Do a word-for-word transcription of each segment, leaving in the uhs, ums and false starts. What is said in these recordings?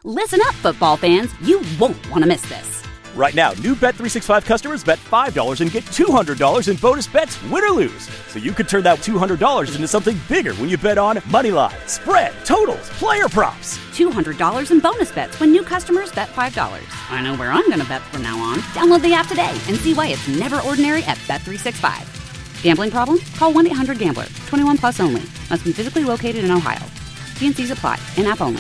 Listen up, football fans. You won't want to miss this. Right now, new Bet three sixty-five customers bet five dollars and get two hundred dollars in bonus bets, win or lose. So you could turn that two hundred dollars into something bigger when you bet on money line, spread, totals, player props. two hundred dollars in bonus bets when new customers bet five dollars. I know where I'm going to bet from now on. Download the app today and see why it's never ordinary at Bet three sixty-five. Gambling problem? Call one eight hundred gambler. twenty-one plus only. Must be physically located in Ohio. T and C's apply. In-app only.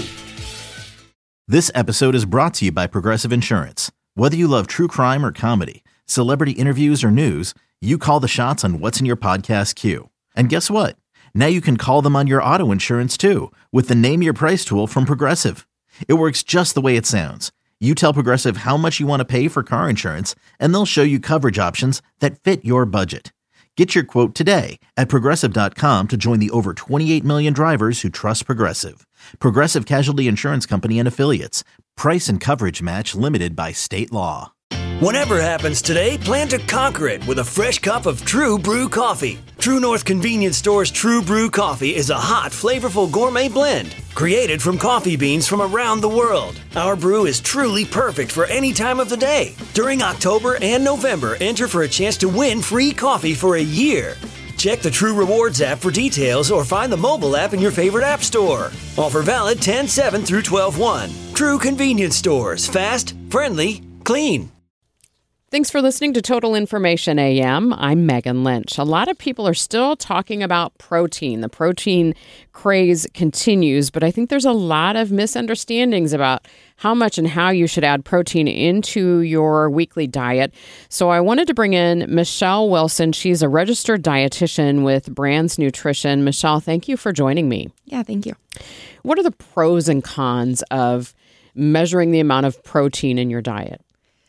This episode is brought to you by Progressive Insurance. Whether you love true crime or comedy, celebrity interviews or news, you call the shots on what's in your podcast queue. And guess what? Now you can call them on your auto insurance too with the Name Your Price tool from Progressive. It works just the way it sounds. You tell Progressive how much you want to pay for car insurance, and they'll show you coverage options that fit your budget. Get your quote today at Progressive dot com to join the over twenty-eight million drivers who trust Progressive. Progressive Casualty Insurance Company and Affiliates. Price and coverage match limited by state law. Whatever happens today, plan to conquer it with a fresh cup of True Brew coffee. True North Convenience Store's True Brew coffee is a hot, flavorful gourmet blend created from coffee beans from around the world. Our brew is truly perfect for any time of the day. During October and November, enter for a chance to win free coffee for a year. Check the True Rewards app for details or find the mobile app in your favorite app store. Offer valid ten seven through twelve one. True Convenience Stores. Fast, friendly, clean. Thanks for listening to Total Information A M. I'm Megan Lynch. A lot of people are still talking about protein. The protein craze continues, but I think there's a lot of misunderstandings about how much and how you should add protein into your weekly diet. So I wanted to bring in Michelle Wilson. She's a registered dietitian with Brands Nutrition. Michelle, thank you for joining me. Yeah, thank you. What are the pros and cons of measuring the amount of protein in your diet?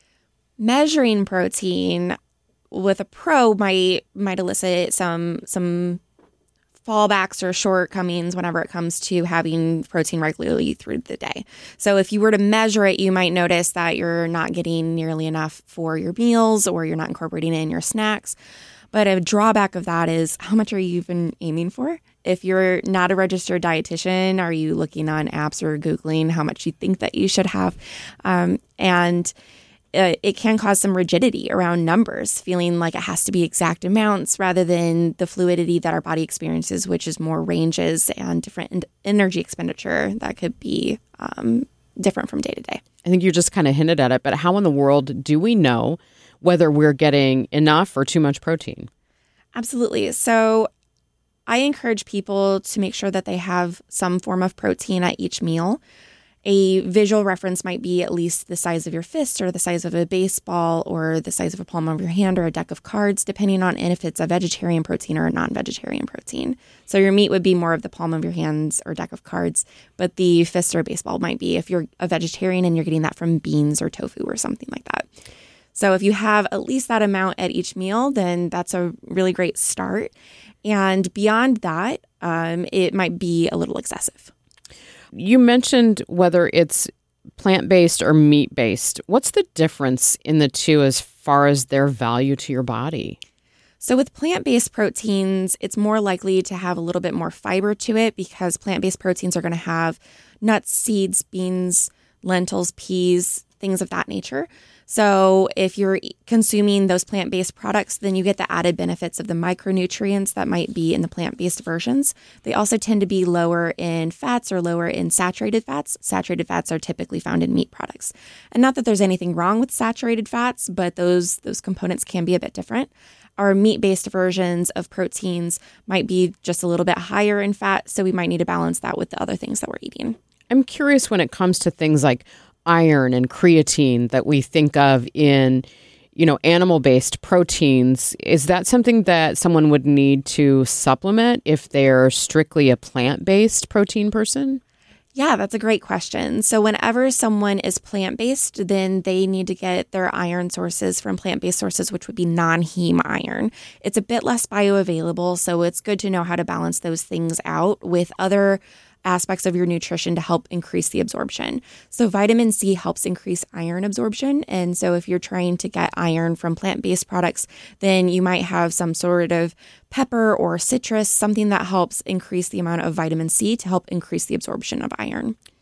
Measuring protein with a pro might might elicit some some fallbacks or shortcomings whenever it comes to having protein regularly through the day. So if you were to measure it, you might notice that you're not getting nearly enough for your meals or you're not incorporating it in your snacks. But a drawback of that is how much are you even aiming for? If you're not a registered dietitian, are you looking on apps or Googling how much you think that you should have? Um, and Uh, it can cause some rigidity around numbers, feeling like it has to be exact amounts rather than the fluidity that our body experiences, which is more ranges and different en- energy expenditure that could be um, different from day to day. I think you just kind of hinted at it, but how in the world do we know whether we're getting enough or too much protein? Absolutely. So I encourage people to make sure that they have some form of protein at each meal. A visual reference might be at least the size of your fist or the size of a baseball or the size of a palm of your hand or a deck of cards, depending on if it's a vegetarian protein or a non-vegetarian protein. So your meat would be more of the palm of your hands or deck of cards, but the fist or baseball might be if you're a vegetarian and you're getting that from beans or tofu or something like that. So if you have at least that amount at each meal, then that's a really great start. And beyond that, um, it might be a little excessive. You mentioned whether it's plant-based or meat-based. What's the difference in the two as far as their value to your body? So with plant-based proteins, it's more likely to have a little bit more fiber to it because plant-based proteins are going to have nuts, seeds, beans, lentils, peas, things of that nature. So if you're consuming those plant-based products, then you get the added benefits of the micronutrients that might be in the plant-based versions. They also tend to be lower in fats or lower in saturated fats. Saturated fats are typically found in meat products. And not that there's anything wrong with saturated fats, but those, those components can be a bit different. Our meat-based versions of proteins might be just a little bit higher in fat, so we might need to balance that with the other things that we're eating. I'm curious when it comes to things like iron and creatine that we think of in, you know, animal-based proteins. Is that something that someone would need to supplement if they're strictly a plant-based protein person? Yeah, that's a great question. So whenever someone is plant-based, then they need to get their iron sources from plant-based sources, which would be non-heme iron. It's a bit less bioavailable, so it's good to know how to balance those things out with other aspects of your nutrition to help increase the absorption. So vitamin C helps increase iron absorption. And so if you're trying to get iron from plant-based products, then you might have some sort of pepper or citrus, something that helps increase the amount of vitamin C to help increase the absorption of iron.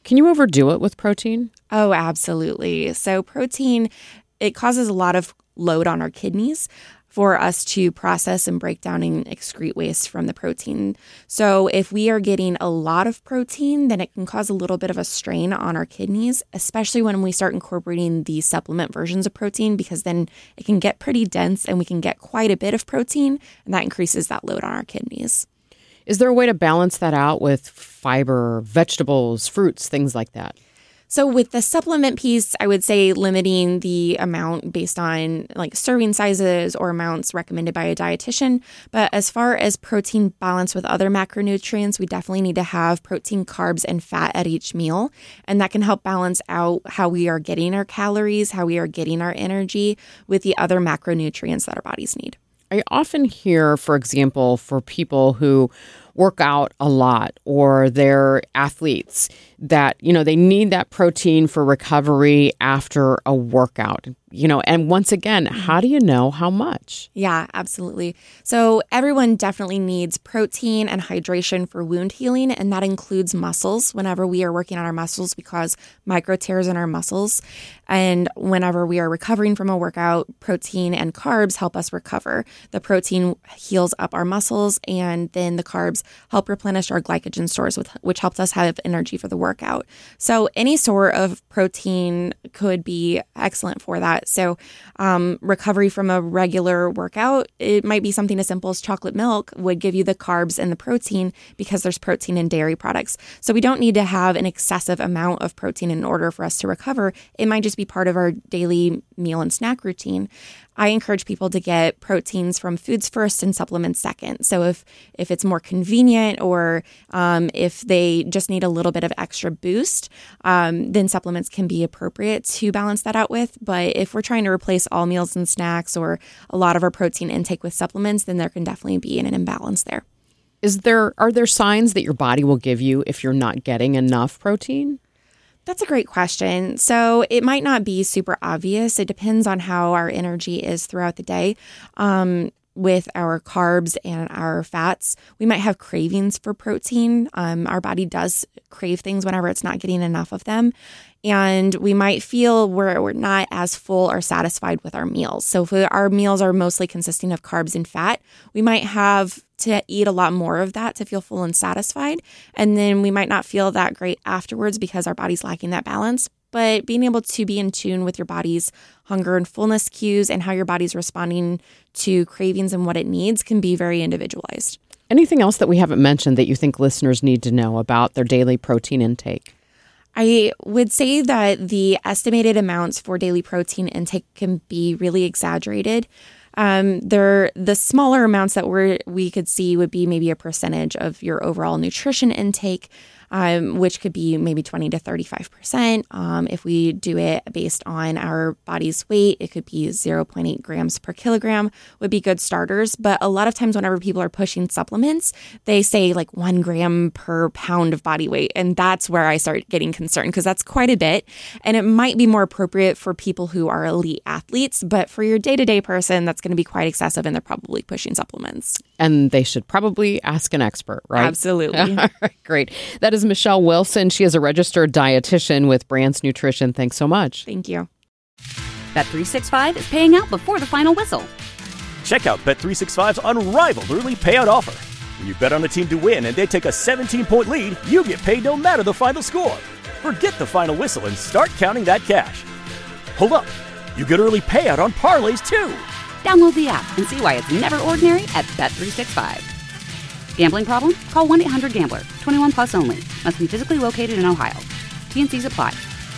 Can you overdo it with protein? Oh, absolutely. So protein, it causes a lot of load on our kidneys for us to process and break down and excrete waste from the protein. So if we are getting a lot of protein, then it can cause a little bit of a strain on our kidneys, especially when we start incorporating the supplement versions of protein, because then it can get pretty dense and we can get quite a bit of protein, and that increases that load on our kidneys. Is there a way to balance that out with fiber, vegetables, fruits, things like that? So with the supplement piece, I would say limiting the amount based on like serving sizes or amounts recommended by a dietitian. But as far as protein balance with other macronutrients, we definitely need to have protein, carbs, and fat at each meal. And that can help balance out how we are getting our calories, how we are getting our energy with the other macronutrients that our bodies need. I often hear, for example, for people who work out a lot or they're athletes that, you know, they need that protein for recovery after a workout, you know, and once again, how do you know how much? Yeah, absolutely. So everyone definitely needs protein and hydration for wound healing, and that includes muscles whenever we are working on our muscles because micro tears in our muscles. And whenever we are recovering from a workout, protein and carbs help us recover. The protein heals up our muscles, and then the carbs help replenish our glycogen stores, with, which helps us have energy for the workout. So any sort of protein could be excellent for that. So um, recovery from a regular workout, it might be something as simple as chocolate milk would give you the carbs and the protein because there's protein in dairy products. So we don't need to have an excessive amount of protein in order for us to recover. It might just be part of our daily meal and snack routine. I encourage people to get proteins from foods first and supplements second. So if if it's more convenient or um, if they just need a little bit of extra boost, um, then supplements can be appropriate to balance that out with. But if we're trying to replace all meals and snacks or a lot of our protein intake with supplements, then there can definitely be an imbalance there. Is there are there signs that your body will give you if you're not getting enough protein? That's a great question. So it might not be super obvious. It depends on how our energy is throughout the day. Um, with our carbs and our fats, we might have cravings for protein. Um, our body does crave things whenever it's not getting enough of them. And we might feel we're, we're not as full or satisfied with our meals. So if our meals are mostly consisting of carbs and fat, we might have to eat a lot more of that to feel full and satisfied. And then we might not feel that great afterwards because our body's lacking that balance. But being able to be in tune with your body's hunger and fullness cues and how your body's responding to cravings and what it needs can be very individualized. Anything else that we haven't mentioned that you think listeners need to know about their daily protein intake? I would say that the estimated amounts for daily protein intake can be really exaggerated. Um, they're, the smaller amounts that we're, we could see would be maybe a percentage of your overall nutrition intake, um, which could be maybe twenty to thirty-five percent. Um, if we do it based on our body's weight, it could be zero point eight grams per kilogram would be good starters. But a lot of times whenever people are pushing supplements, they say like one gram per pound of body weight. And that's where I start getting concerned because that's quite a bit. And it might be more appropriate for people who are elite athletes, but for your day-to-day person, that's going to be quite excessive and they're probably pushing supplements. And they should probably ask an expert, right? Absolutely. All right, great. That is Michelle Wilson. She is a registered dietitian with Brands Nutrition. Thanks so much. Thank you. Bet three sixty-five is paying out before the final whistle. Check out Bet three sixty-five's unrivaled early payout offer. When you bet on a team to win and they take a seventeen-point lead, you get paid no matter the final score. Forget the final whistle and start counting that cash. Hold up. You get early payout on parlays, too. Download the app and see why it's never ordinary at Bet three sixty-five. Gambling problem? Call one eight hundred gambler. twenty-one plus only. Must be physically located in Ohio. T and C's apply.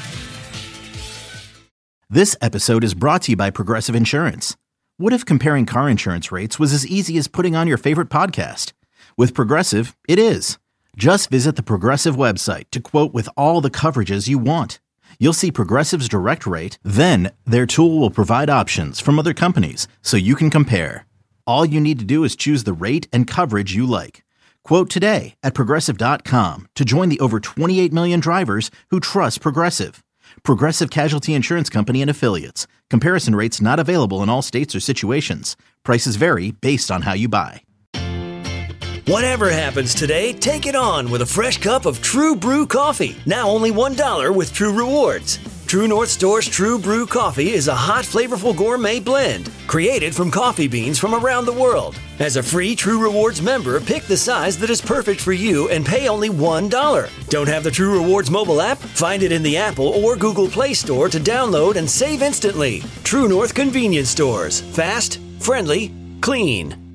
This episode is brought to you by Progressive Insurance. What if comparing car insurance rates was as easy as putting on your favorite podcast? With Progressive, it is. Just visit the Progressive website to quote with all the coverages you want. You'll see Progressive's direct rate, then their tool will provide options from other companies so you can compare. All you need to do is choose the rate and coverage you like. Quote today at Progressive dot com to join the over twenty-eight million drivers who trust Progressive. Progressive Casualty Insurance Company and Affiliates. Comparison rates not available in all states or situations. Prices vary based on how you buy. Whatever happens today, take it on with a fresh cup of True Brew coffee. Now only one dollar with True Rewards. True North Store's True Brew coffee is a hot, flavorful gourmet blend created from coffee beans from around the world. As a free True Rewards member, pick the size that is perfect for you and pay only one dollar. Don't have the True Rewards mobile app? Find it in the Apple or Google Play Store to download and save instantly. True North Convenience Stores. Fast, friendly, clean.